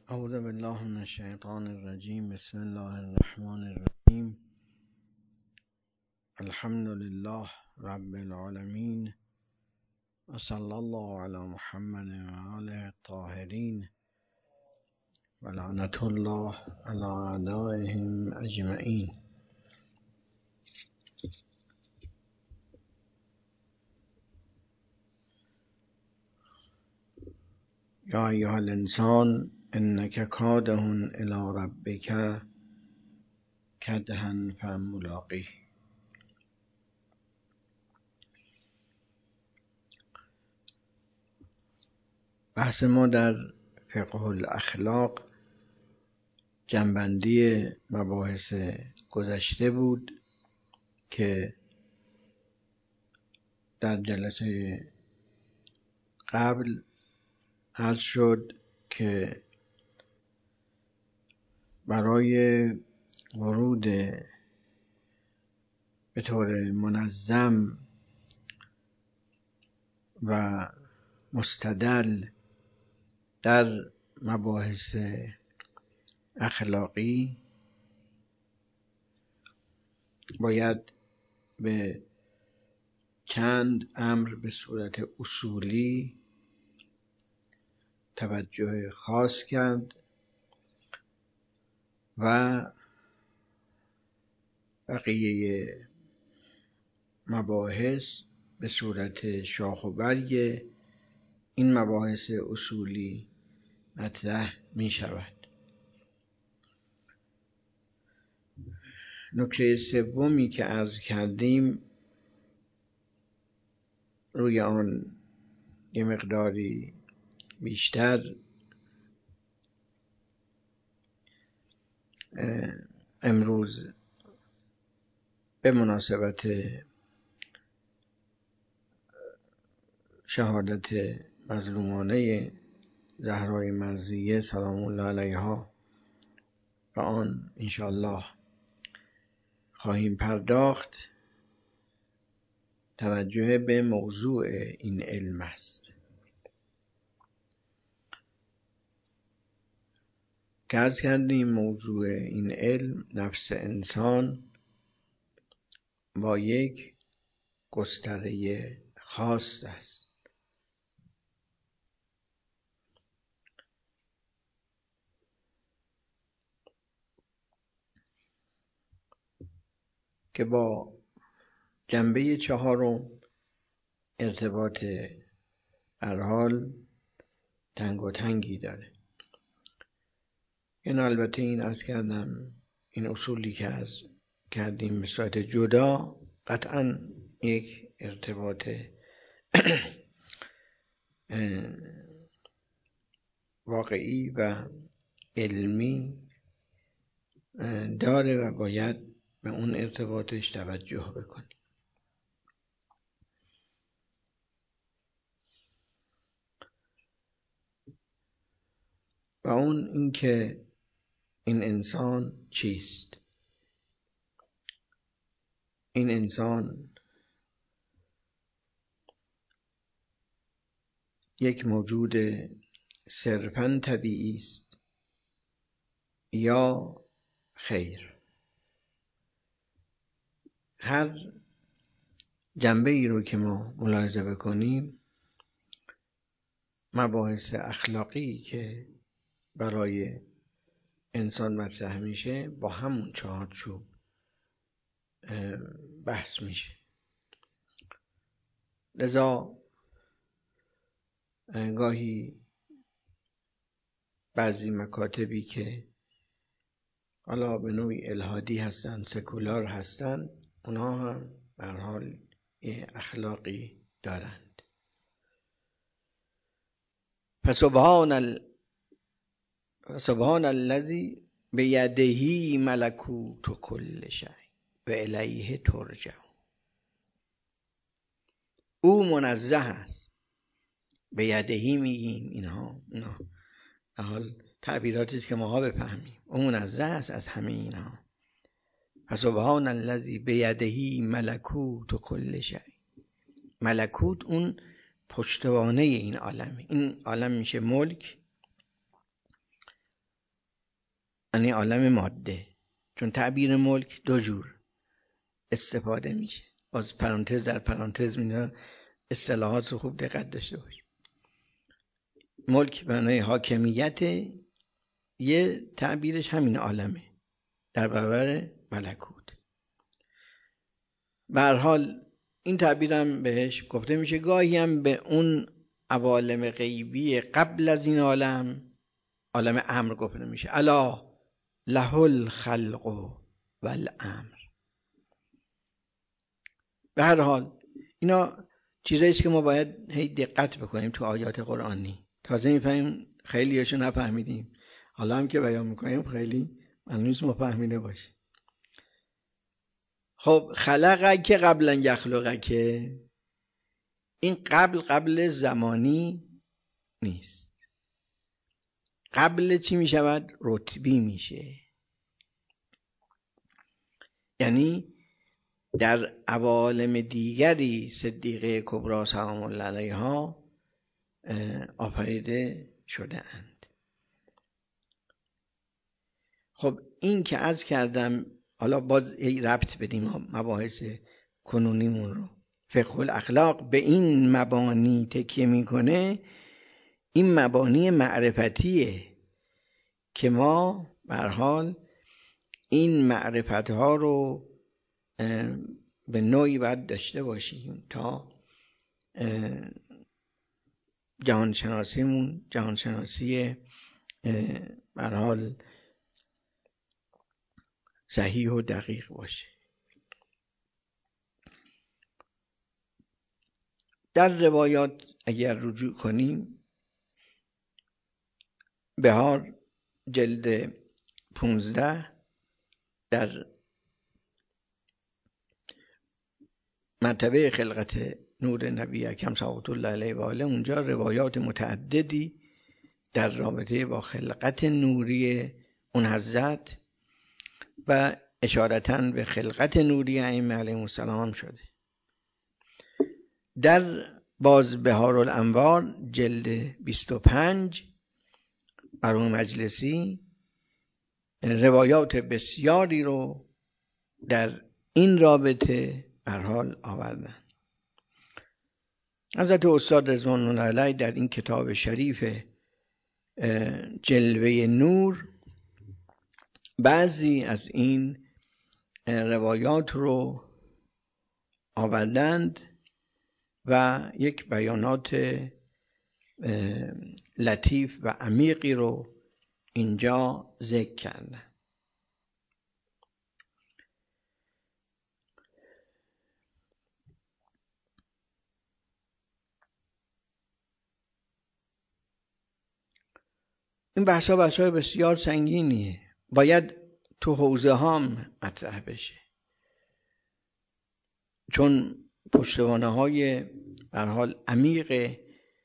اعوذ بالله من الشیطان الرجیم. بسم الله الرحمن الرحیم. الحمد لله رب العالمین و صلی الله علی محمد و آله الطاهرین و لعنت الله علی اعدائهم اجمعین. یا ایها الانسان انک کادح الی ربک کدحا فملاقیه. بحث ما در فقه الاخلاق جنبندی مباحث گذشته بود که در جلسه قبل عرض شد که برای ورود به طور منظم و مستدل در مباحث اخلاقی باید به چند امر به صورت اصولی توجه خاص کرد و بقیه مباحث به صورت شاخ و برگ این مباحث اصولی مطرح می شود. نکته سومی که عرض کردیم روی آن یه مقداری بیشتر امروز به مناسبت شهادت مظلومانه زهرای مرضیه سلام الله علیها و آن انشاءالله خواهیم پرداخت. توجه به موضوع این علم است که عرض کردیم موضوع این علم نفس انسان با یک گستره خاص است که با جنبه چهارم ارتباط هر حال تنگ و تنگی داره. این البته این عرض کردم این اصولی که از کردیم به صورت جدا قطعا یک ارتباط واقعی و علمی داره و باید به اون ارتباطش توجه بکنیم. و اون اینکه این انسان چیست؟ این انسان یک موجود صرفاً طبیعی است یا خیر؟ هر جنبه ای رو که ما ملاحظه بکنیم مباحث اخلاقی که برای انسان مطرح میشه با همون چارچوب بحث میشه. لذا گاهی بعضی مکاتبی که حالا به نوعی الحادی هستن، سکولار هستن، اونها هم به هر حال اخلاقی دارند. فسبحان الذی بیده ملکوت کل شیء و الیه ترجع. او منزه است. بیدهی میگیم اینها حال تعبیراتی است که ماها بفهمیم. او منزه است از همه اینها. فسبحان الذی بیده ملکوت کل شیء. ملکوت اون پشتوانه این عالمه. این عالم میشه ملک یعنی عالم ماده، چون تعبیر ملک دو جور استفاده میشه. باز پرانتز در پرانتز می‌ذارم، اصطلاحات رو خوب دقت داشته باش. ملک معنای حاکمیت، یه تعبیرش همین عالمه در برابر ملکوت. به هر حال این تعبیرم بهش گفته میشه. گاهی هم به اون عوالم غیبی قبل از این عالم امر گفته میشه. الا له الخلق و الامر. به هر حال اینا چیزایی است که ما باید هی دقت بکنیم تو آیات قرآنی. تازه میفهمیم، خیلیشو نفهمیدیم، حالا هم که بیان میکنیم خیلی معلوم نیست ما فهمیده باشیم. خب خلقه که قبلا یخلقه، که این قبل زمانی نیست. قبل چی میشود؟ رتبی میشه. یعنی در عوالم دیگری صدیقه کبری سلام الله علیها آفریده شده اند. خب این که عرض کردم، حالا باز ربط بدیم مباحث کنونیمون رو. فقه الاخلاق به این مبانی تکیه میکنه. این مبانی معرفتیه که ما به هر حال این معرفت ها رو به نوعی باید داشته باشیم تا جهانشناسیمون جهانشناسی به هر حال صحیح و دقیق باشه. در روایات اگر رجوع کنیم، بهار جلد 15 در مرتبه خلقت نور نبی اکرم صلوات الله علیه و آله، اونجا روایات متعددی در رابطه با خلقت نوری اون حضرت و اشارتاً به خلقت نوری ائمه علیهم السلام شده. در باز بهار الانوار جلد 25 مرحوم مجلسی روایات بسیاری رو در این رابطه به هر حال آوردن. حضرت استاد رضوان الله علیه در این کتاب شریف جلوه نور بعضی از این روایات رو آوردند و یک بیانات لطیف و عمیقی رو اینجا ذکر کردن. این بحثا بسیار سنگینیه، باید تو حوزه هام مطرح بشه، چون پشتوانه های به هر حال عمیق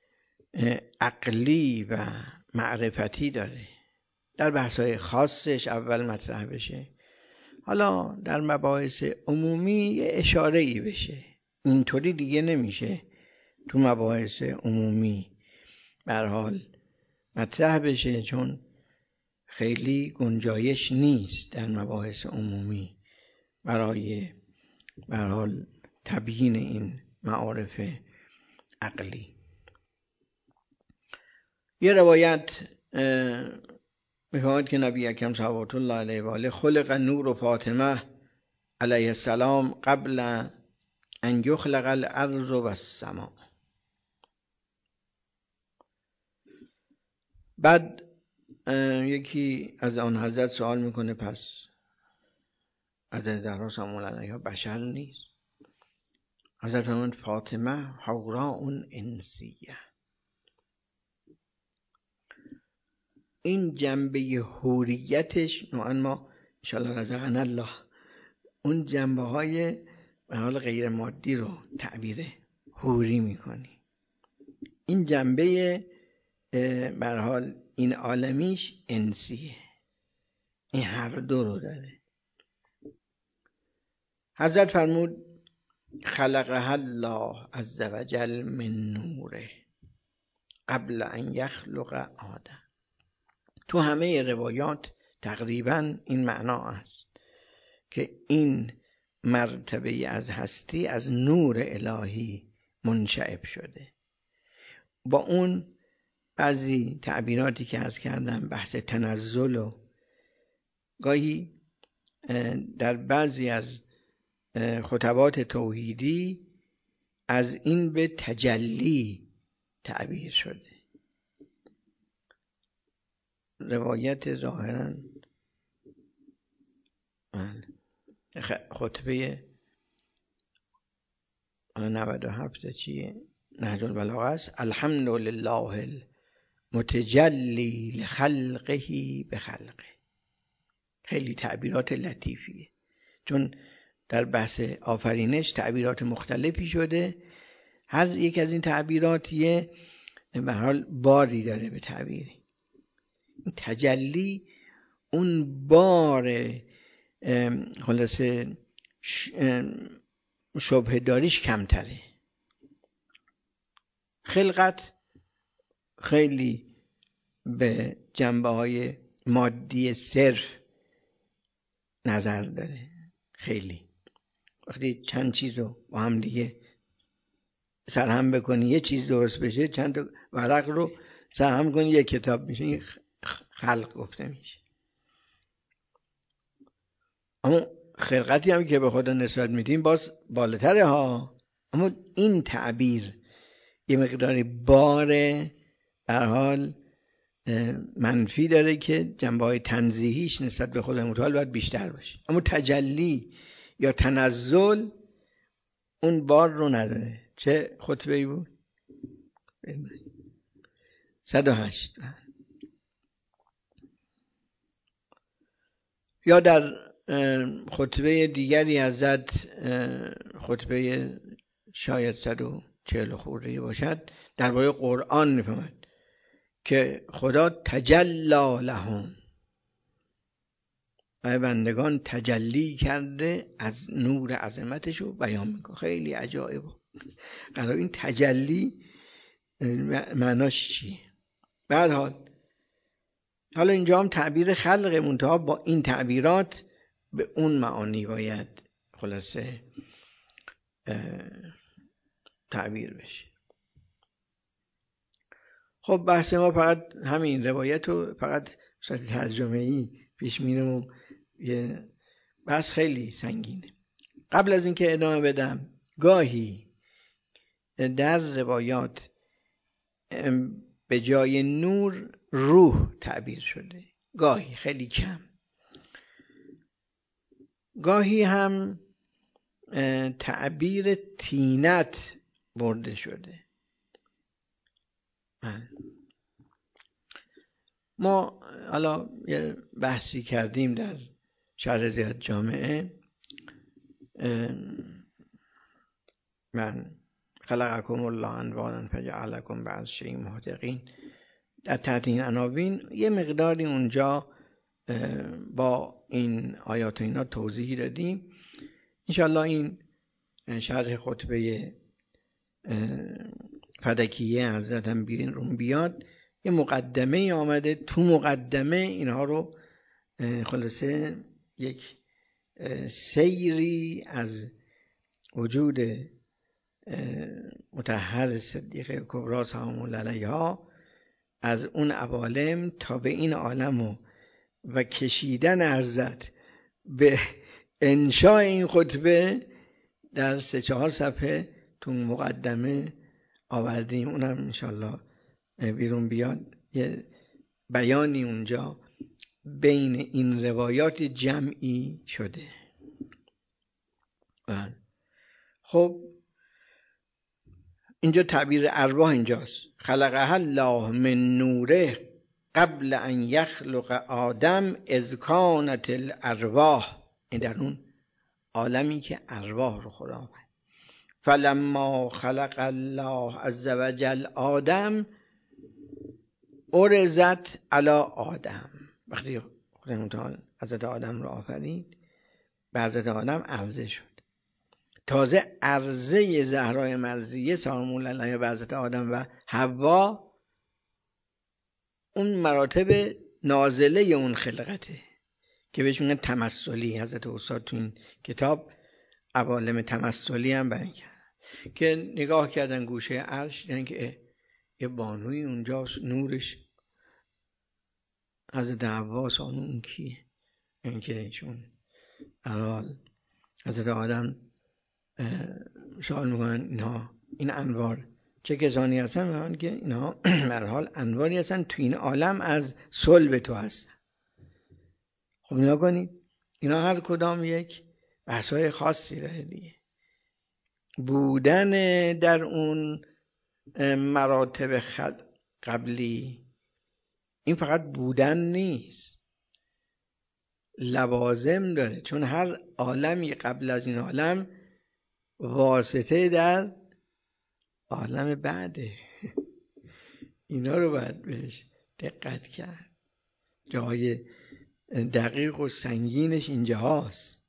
عقلی و معرفتی داره. در بحث‌های خاصش اول مطرح بشه، حالا در مباحث عمومی اشاره‌ای بشه. اینطوری دیگه نمیشه تو مباحث عمومی به هر حال مطرح بشه، چون خیلی گنجایش نیست در مباحث عمومی برای به هر حال تبیین این معارف عقلی. یه روایت می‌فرماید که نبی اکرم صلوات الله علیه و آله خلق نور فاطمه علیه السلام قبل ان یخلق الارض و السماء. بعد یکی از آن حضرت سوال میکنه پس از زهرا سلام الله علیها بشر نیست؟ حضرت فرمود فاطمه حوراء انسیه. این جنبه حوریتش نوعا ما انشاءالله رزقنا الله اون جنبه های به حال غیر مادی رو تعبیر حوری میکنی. این جنبه به هر حال این عالمیش انسیه، این هر دو رو داره. حضرت فرمود خلقها الله عز وجل من نوره قبل ان یخلق آدم. تو همه روایات تقریبا این معنا است که این مرتبه از هستی از نور الهی منشعب شده. با اون بعضی تعبیراتی که عرض کردم، بحث تنزل و گاهی در بعضی از خطبات توحیدی از این به تجلی تعبیر شده. روایت ظاهراً خطبه 97 چیه؟ نهج البلاغه است. الحمد لله المتجلی لخلقه بخلقه. خیلی تعبیرات لطیفیه، چون در بحث آفرینش تعبیرات مختلفی شده. هر یک از این تعبیرات یه به حال باری داره به تعبیری. این تجلی اون بار خلاصه شبه داریش کمتره. خلقت خیلی به جنبه‌های مادی صرف نظر داره. خیلی وقتی چند چیز رو با هم دیگه سرهم بکنی یه چیز درست بشه، چند تا ورق رو سرهم کنی یه کتاب میشه، این خلق گفته میشه. اما خلقتی هم که به خدا نسبت میدیم باز بالاتره ها. اما این تعبیر یه مقداری بار در حال منفی داره که جنبه‌های تنزیهیش نسبت به خدا متعال باید بیشتر باشه. اما تجلی یا تنزل اون بار رو نداره. چه خطبه‌ای بود؟ 108. یا در خطبه دیگری حضرت، خطبه شاید 140 خورده باشد، درباره قرآن میفهمد که خدا تجلی لهم، و بندگان تجلی کرده از نور عظمتش رو بیان میکنه. خیلی عجایبه. قرار این تجلی معناش چیه؟ بعد حالا اینجا هم تعبیر خلق منتها با این تعبیرات به اون معانی باید خلاصه تعبیر بشه. خب بحث ما فقط همین روایت رو فقط صورت ترجمه‌ای پیش میرم و یه بحث خیلی سنگینه. قبل از اینکه ادامه بدم، گاهی در روایات به جای نور روح تعبیر شده، گاهی خیلی کم. گاهی هم تعبیر طینت برده شده. ما حالا یه بحثی کردیم در شرح زیاد جامعه، من خلقکم الله انواعا فجعلکم بعض شیء محدقین، در تحت این عناوین یه مقداری اونجا با این آیات و اینا توضیحی دادیم. انشاءالله این شرح خطبه فدکیه حضرت هم بیاد. یه مقدمه آمده، تو مقدمه اینها رو خلاصه یک سیری از وجود مطهر صدیقه کبری سلام الله علیها از اون عوالم تا به این عالم و کشیدن حضرت به انشاء این خطبه در 3-4 صفحه تو مقدمه آوردیم. اونم انشالله بیرون بیاد. یه بیانی اونجا بین این روایات جمعی شده. خب اینجا تعبیر ارواح اینجاست. خلقها الله من نوره قبل ان یخلق آدم اذ کانت الارواح. این در اون عالمی که ارواح رو خدا آفرید. فلما خلق الله عز وجل آدم ارزت علی آدم. وقتی خدا متعال حضرت آدم رو آفرید به حضرت آدم عرضه شد. تازه عرضه زهرای مرضیه سلام الله علیها به حضرت آدم و حوا اون مراتب نازله اون خلقته. که بهش میگن تمثلی. حضرت استاد تو این کتاب عوالم تمثلی هم بیان کرد که نگاه کردن گوشه عرش دیدن که یه بانوی اونجاست، نورش حضرت حوا، اون کیه؟ این که چون حال حضرت آدم سوال میکنن اینها این انوار چه کسانی هستن؟ میگن که اینها به هر حال انواری هستن تو این عالم از صلب تو هستن. خب نگاه کنید اینا هر کدام یک بحثای خاصی داره دیگه. بودن در اون مراتب قبلی این فقط بودن نیست، لوازم داره، چون هر عالمی قبل از این عالم واسطه در عالم بعده. اینا رو باید بهش دقت کرد. جای دقیق و سنگینش اینجا هاست.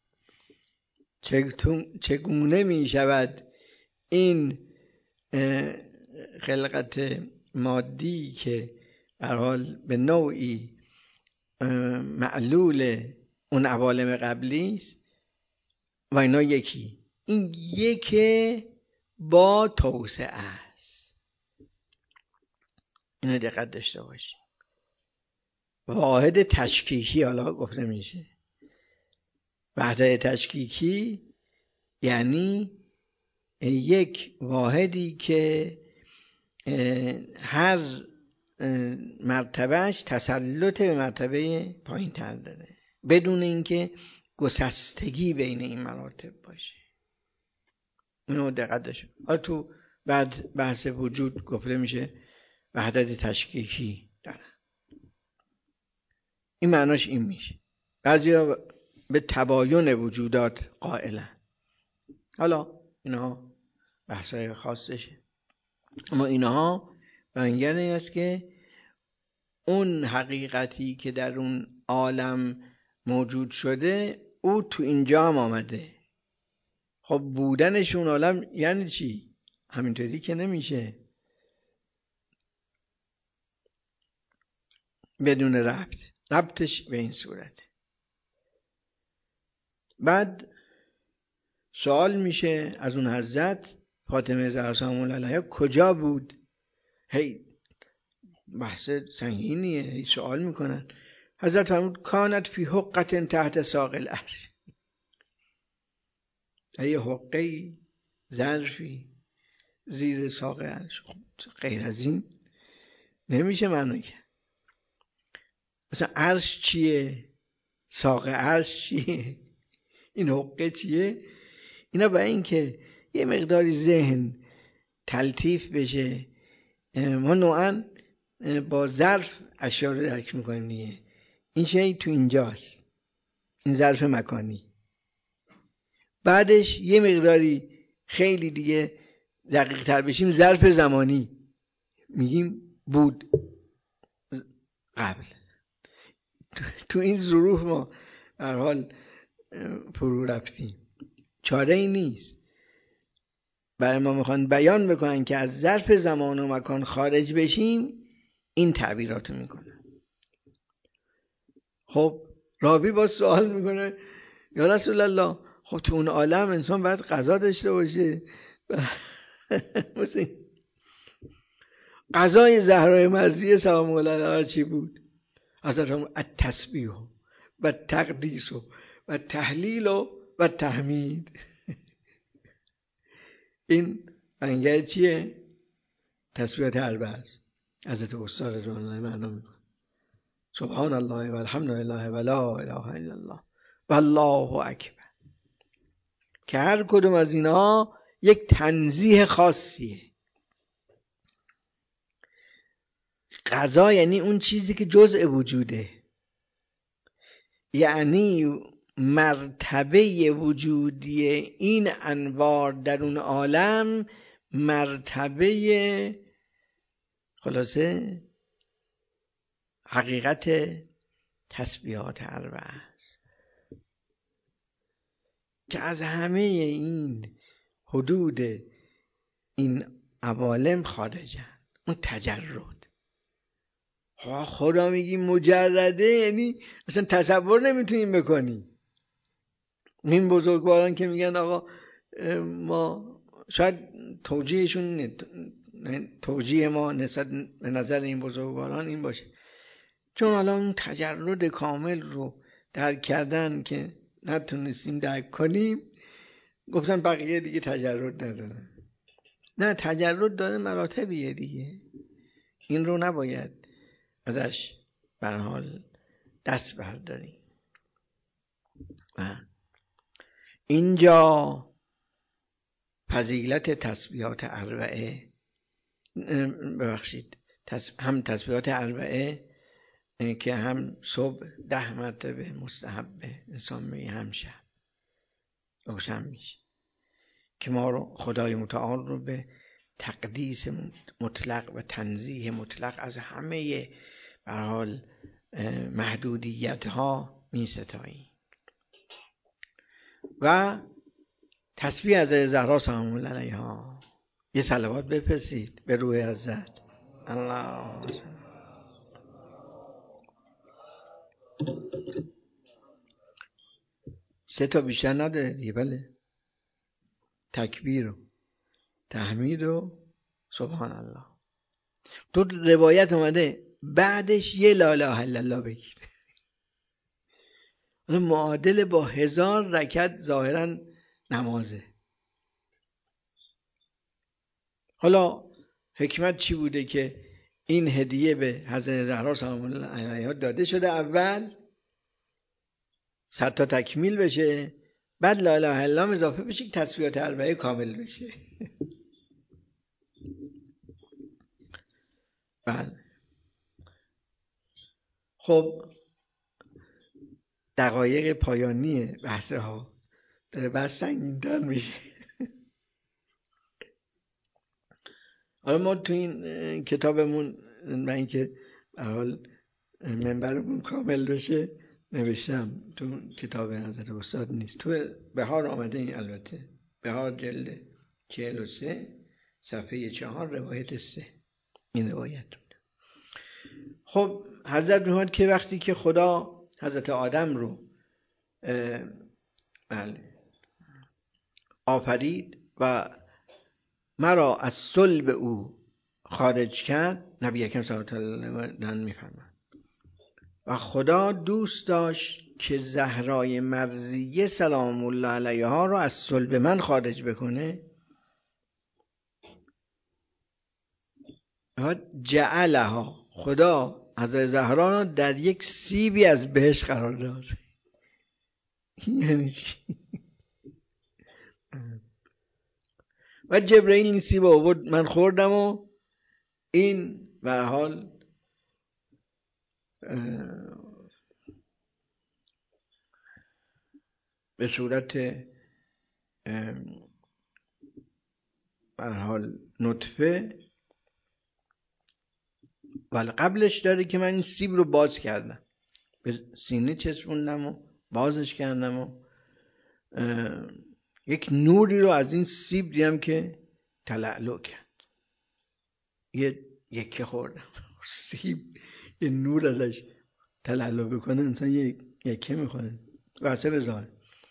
چگونه می شود این خلقت مادی که به هر حال به نوعی معلول اون عوالم قبلی است و اینا یکی، این یکی با توسعه است. اینو دقت داشته باشیم. واحد تشکیکی حالا گفته میشه. وحدت تشکیکی یعنی یک واحدی که هر مرتبهش تسلط به مرتبه پایین تر داره بدون اینکه گسستگی بین این مراتب باشه. اینو دقت داشته. حالا تو بعد بحث وجود گفته میشه وحدت تشکیکی داره. این معناش این میشه. بعضیا به تباین وجودات قائلن. حالا اینها بحثای خاصشه، اما اینها بیانگر این است که اون حقیقتی که در اون عالم موجود شده او تو اینجا هم آمده. خب بودنش اون عالم یعنی چی؟ همینطوری که نمیشه بدون ربطش به این صورت. بعد سوال میشه از اون حضرت فاطمه زهرا سلام الله علیها کجا بود؟ هی بحث سنگینیه، هی سوال میکنن. حضرت فرمود کانت فی حقة تحت ساق العرش. یه حقه ظرفی زیر ساق عرش. غیر از این نمیشه معنی کرد. مثلا عرش چیه؟ ساق عرش چیه؟ این حقه چیه؟ اینا برای این که یه مقداری ذهن تلطیف بشه ما نوعا با ظرف اشیاء رو درک میکنیم دیگه. این شی تو اینجاست، این ظرف مکانی. بعدش یه مقداری خیلی دیگه دقیق تر بشیم ظرف زمانی، میگیم بود قبل. تو این ظروف ما به هر حال فرو رفتیم، چاره ای نیست. برای ما میخوان بیان بکنن که از ظرف زمان و مکان خارج بشیم، این تعبیراتو میکنن. خب راوی با سوال میکنه یا رسول الله خب تو اون عالم انسان باید غذا داشته باشه. مثلا غذای زهرای مرضیه سلام الله علیها چی بود؟ حضرت التسبیح و تقدیس و تحلیل و تحمید. این انگه چیه؟ تسبیحات اربع است. حضرت استاد رضوان الله معنا میکنه سبحان الله و الحمد لله و لا اله الا الله و الله اکبر، که هر کدوم از اینا یک تنزیه خاصیه. غذا یعنی اون چیزی که جزء وجوده، یعنی مرتبه وجودی این انوار در اون عالم مرتبه خلاصه حقیقت تسبیحات اربع است که از همه این حدود این عوالم خارجن. اون تجرد خدا میگی مجرده، یعنی اصلا تصور نمیتونیم بکنی. این بزرگواران که میگن آقا ما شاید توجیه ما نسبت به نظر این بزرگواران این باشه چون الان اون تجرد کامل رو درک کردن که نتونستیم درک کنیم، گفتن بقیه دیگه تجرد ندارن. نه، تجرد داره مراتبیه دیگه، این رو نباید ازش به هر حال دست برداریم. اینجا فضیلت تسبیحات اربعه، ببخشید، هم تسبیحات اربعه که هم صبح 10 مرتبه مستحبه انسان میگه، هم شب روشن میشه که ما رو خدای متعال رو به تقدیس مطلق و تنزیه مطلق از همه به هر حال محدودیت ها می ستاییم. و تسبیح از زهرا سلام الله علیها، یه صلوات بفرستید به روح حضرت. الله 3 تا بیشتر نداره دیگه. بله، تکبیر و تحمید و سبحان الله. تو روایت اومده بعدش یه لا اله الا الله بگید، معادل با 1000 رکعت ظاهرا نمازه. حالا حکمت چی بوده که این هدیه به حضرت زهرا سلام الله علیها داده شده؟ اول 100 تا تکمیل بشه، بعد لا اله الا الله اضافه بشه که تسبیحات اربعه کامل بشه. بله. خب دقایق پایانی بحث ها داره بحث سنگین‌تر میشه. حالا ما تو این کتابمون من اینکه به حال منبرمون کامل بشه نوشتم، تو کتاب حضرت استاد نیست، تو بهار آمده این، البته بهار جلد 43 صفحه 4 روایت 3 این روایت. خب حضرت می‌فرماید که وقتی که خدا حضرت آدم رو آفرید و مرا از صلب او خارج کرد، نبی اکرم صلی الله علیه و آله می‌فرماید و خدا دوست داشت که زهرای مرضیه سلام الله علیها رو از صلب من خارج بکنه، جعلها، خدا حضرت زهرا رو در یک سیبی از بهشت قرار داد. یعنی چی؟ و جبرئیل این سیب آورد، من خوردم و این به حال به صورت به حال نطفه، ولی قبلش داره که من این سیب رو باز کردم، به سینه چسبوندم و بازش کردم و یک نوری رو از این سیب دیدم که تلألؤ کرد. یکی خوردم سیب یه نور ازش تلألؤ بکنه، انسان یکی میخوره واسه بذاره.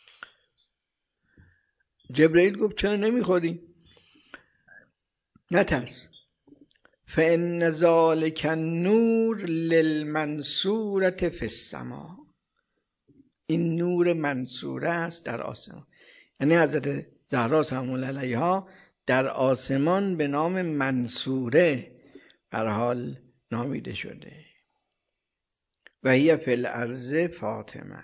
جبرئیل گفت چرا نمیخوری؟ نترس، فإن ذلک النور للمنصورة فی السماء، این نور منصوره است در آسمان. یعنی حضرت زهرا سلام الله علیها در آسمان به نام منصوره بر حال نامیده شده. و هی فی الارض فاطمه.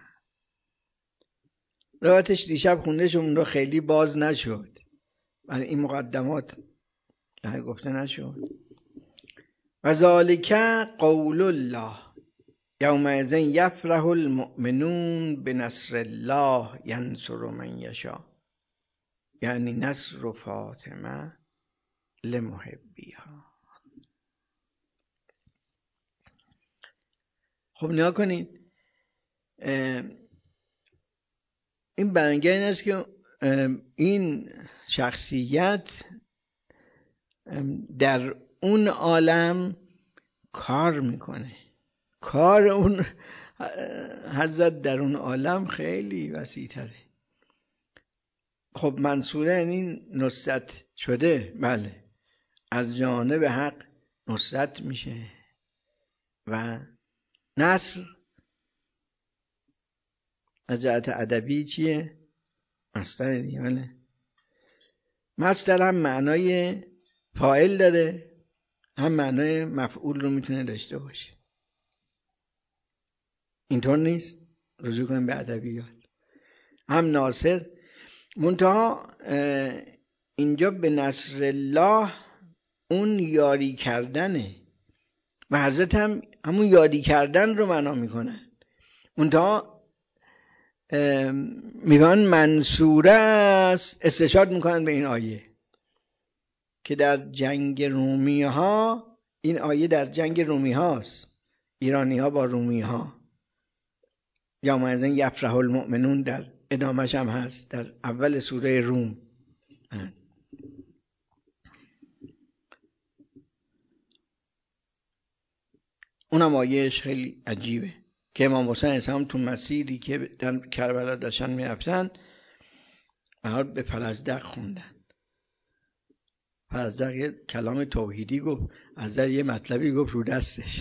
روایتش دیشب خونده شد، اون رو خیلی باز نشد، ولی این مقدمات گفته نشد. و ذالک قول الله یومئذ یفرح المؤمنون بنصر الله ینصر من یشاء، یعنی نصر فاطمه لمحبیها. خب نیا کنید، این بیانگر این است که این شخصیت در اون عالم کار میکنه. کار اون حضرت در اون عالم خیلی وسیع تره. خب منصوره یعنی نصرت شده، بله، از جانب حق نصرت میشه. و نصر از جهت ادبی چیه؟ مصدر دیگه. بله، مصدر هم معنای فاعل داره، هم معنای مفعول رو میتونه داشته باشه. اینطور نیست؟ رجوع کنیم به ادبیات. هم ناصر، منتها اینجا به نصر الله اون یاری کردنه و حضرت هم همون یاری کردن رو معنا میکنه. منتها میگن منصوره است، استشهاد میکنن به این آیه که در جنگ رومی ها، این آیه در جنگ رومی هاست، ایرانی ها با رومی ها، یا مثلا یفرح المؤمنون در ادامهش هم هست در اول سوره روم. اونم آیهش خیلی عجیبه که امام حسین اسلام تو مسیری که در کربلا داشتن میرفتن به فرزدق خوندن. فرزدق یه کلام توحیدی گفت، از در یه مطلبی گفت رو دستش.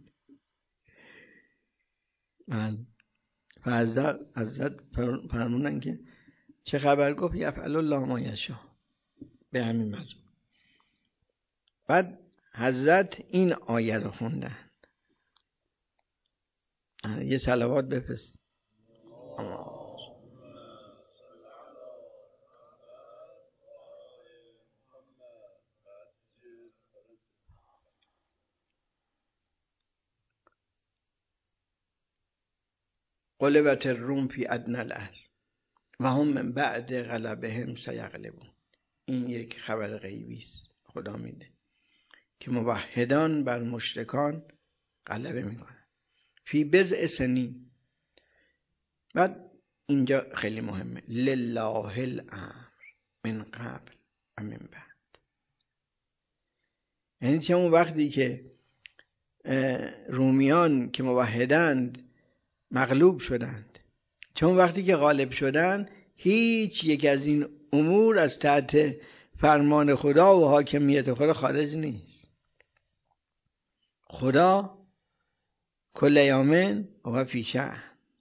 من فرزدق حضرت فرمودن که چه خبر؟ گفت یفعل الله ما یشاء، به همین مضمون. بعد حضرت این آیه رو خوندن. یه صلوات بفرست. غلبت الروم فی ادنی الارض و هم من بعد غلبهم سیغلبون. این یک خبر غیبی است خدا میده که موحدان بر مشرکان غلبه میکنن فی بضع سنین. بعد اینجا خیلی مهمه، لله الامر من قبل و من بعد. یعنی چه اون وقتی که رومیان که موحدند مغلوب شدند، چون وقتی که غالب شدن هیچ یک از این امور از تحت فرمان خدا و حاکمیت خدا خارج نیست. خدا کل یومن و فی شأن.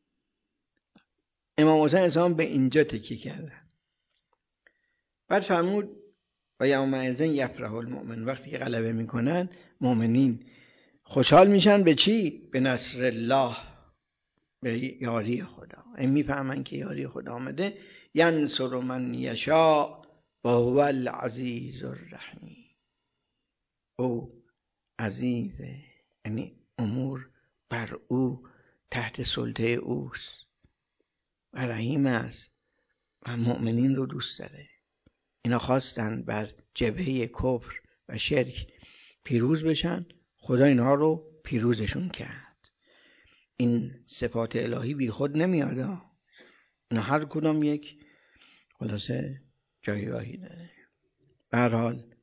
امام حسین اسلام به اینجا تکیه کردن. بعد فرمود و یومئذ یفرح المؤمن، وقتی که غلبه میکنن مؤمنین خوشحال میشن به چی؟ به نصر الله، به یاری خدا. این میفهمن که یاری خدا آمده. ینصر من یشاء و هو العزیز الرحیم. او عزیزه، یعنی امور بر او تحت سلطه اوست و رحیم است و مؤمنین رو دوست داره. اینا خواستن بر جبهه کفر و شرک پیروز بشن، خدا اینها رو پیروزشون کرد. این صفات الهی بی خود نمیاد، اینا هر کدام یک خلاصه جایگاهی داره. به هر حال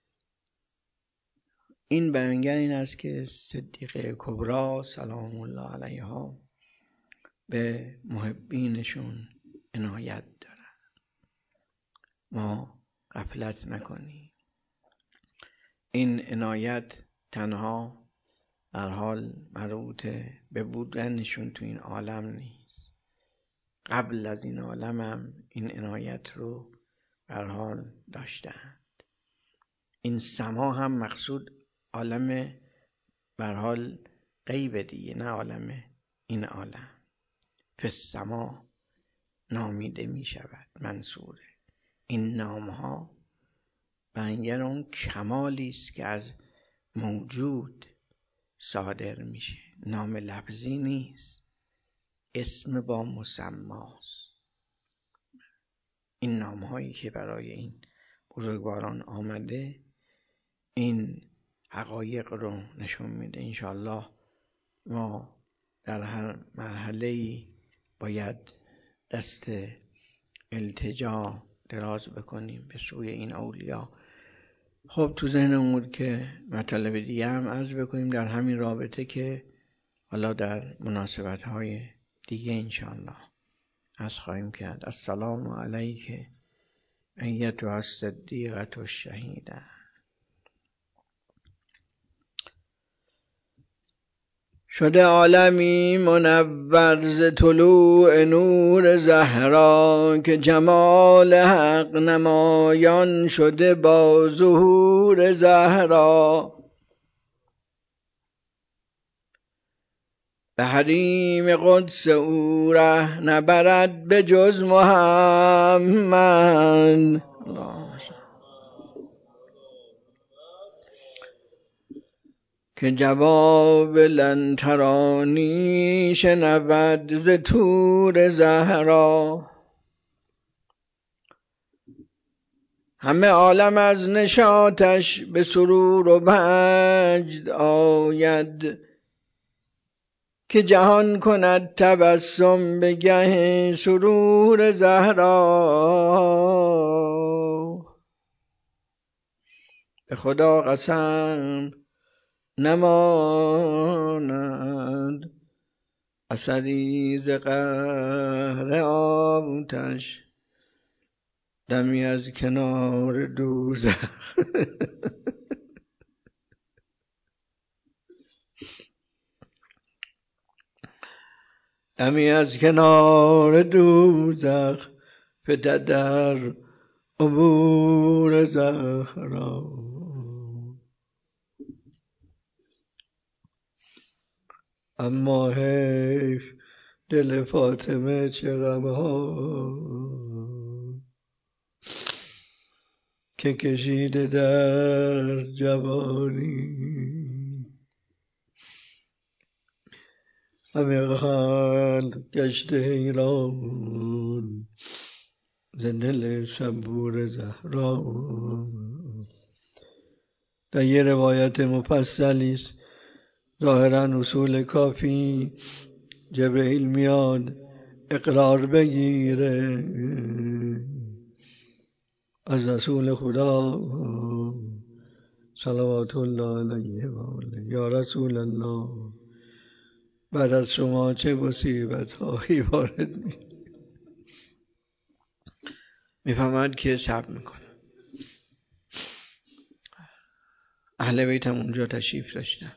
این بیانگر این است که صدیقه کبرا سلام الله علیها به محبینشون عنایت دارن. ما غفلت نکنیم. این عنایت تنها در حال مربوط به بودنشون تو این عالم نیست، قبل از این عالم هم این عنایت رو در حال داشتند. این سما هم مقصود عالم بر حال غیب دیگه، نه عالم این عالم. پس سما نامیده می شود منصوره. این نام ها بیانگر اون کمالی است که از موجود صادر میشه. نام لفظی نیست، اسم با مسماست. این نام هایی که برای این بزرگواران آمده این حقایق رو نشون میده. انشاءالله ما در هر مرحله باید دست التجا دراز بکنیم به سوی این اولیا خب تو ذهنم بود که مطالب دیگه هم عرض بکنیم در همین رابطه که حالا در مناسبت‌های دیگه انشاءالله عرض خواهیم کرد. السلام علیک ایتها الصدیقة الشهیده. شده عالمی منور ز طلوع نور زهرا، که جمال حق نمایان شده با ظهور زهرا. به حریم قدس او ره نبرد به جز محمد. که جواب لن ترانی شنود ز طور زهرا. همه عالم از نشاطش به سرور و مجد آید، که جهان کند تبسم به گه سرور زهرا. به خدا قسم نماند اثری ز قهر آتش، دمی از کنار دوزخ دمی از کنار دوزخ فتد در عبور زهرا. اما حیف دل فاطمه چه غمها که کشیده در جوانی. همه خلق گشته حیران ز دل صبور زهرا. در یه روایت مفصلی است، ظاهرا اصول کافی، جبرئیل میاد اقرار بگیره از رسول خدا صلوات الله علیه و آله: یا رسول الله، بعد از شما چه مصیبت هایی وارد میفهمد که صبر میکنه. اهل بیت هم اونجا تشریف داشتن.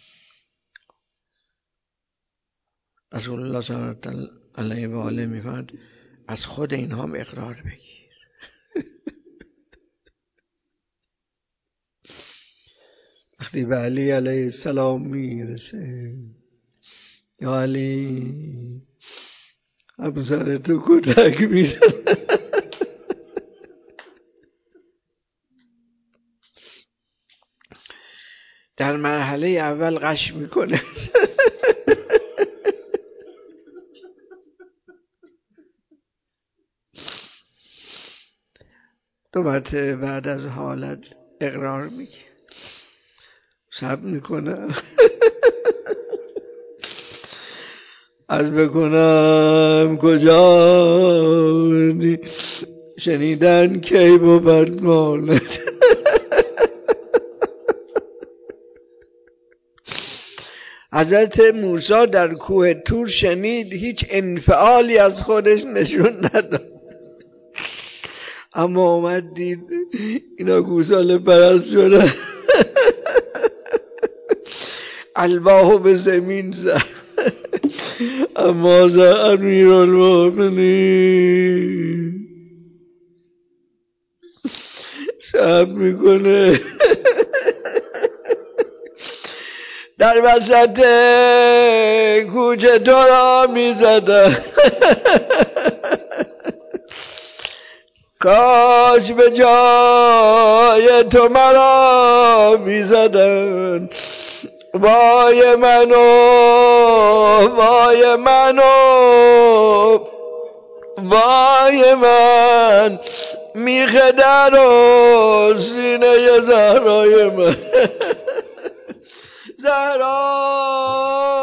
رسول الله صلی الله علیه و آله میفهمد از خود اینها هم اقرار بگیر. وقتی به علی علیه السلام میرسه: یا علی، همسر تو کتک میزنه. در مرحله اول غش میکنه، دو مرتبه بعد از حالت اقرار میگه، صبر میکنه. از بکنم کجا شنیدن کی بود مالت. حضرت موسی در کوه طور شنید، هیچ انفعالی از خودش نشون نداد، اما اومد دید اینا گوساله پرست شده، الواحو به زمین زد. اما ذا امیرالمؤمنین صبر میکنه. در وسط کوچه تو را میزدن، کاش به جای تو مرا میزدن. وای منو، وای منو، وای من، میخه در و سینه زهرای من. زهرا